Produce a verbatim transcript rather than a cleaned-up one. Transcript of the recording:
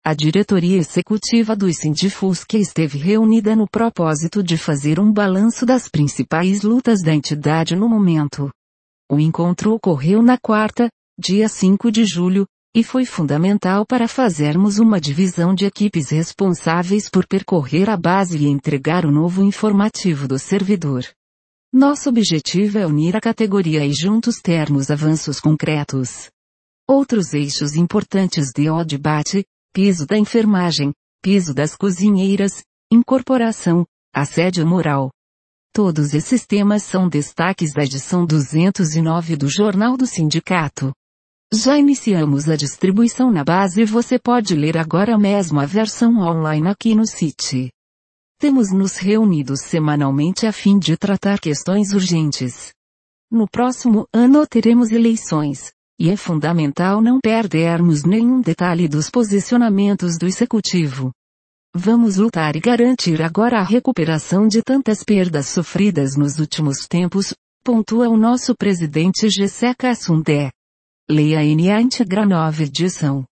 A diretoria executiva do Sindifusc esteve reunida no propósito de fazer um balanço das principais lutas da entidade no momento. O encontro ocorreu na quarta, dia cinco de julho, e foi fundamental para fazermos uma divisão de equipes responsáveis por percorrer a base e entregar o novo informativo do servidor. Nosso objetivo é unir a categoria e juntos termos avanços concretos. Outros eixos importantes de o debate: piso da enfermagem, piso das cozinheiras, incorporação, assédio moral. Todos esses temas são destaques da edição duzentos e nove do Jornal do Sindicato. Já iniciamos a distribuição na base e você pode ler agora mesmo a versão online aqui no site. Temos nos reunido semanalmente a fim de tratar questões urgentes. No próximo ano teremos eleições, e é fundamental não perdermos nenhum detalhe dos posicionamentos do Executivo. Vamos lutar e garantir agora a recuperação de tantas perdas sofridas nos últimos tempos, pontua o nosso presidente Gessé Cassundé. Leia N A íntegra nova edição.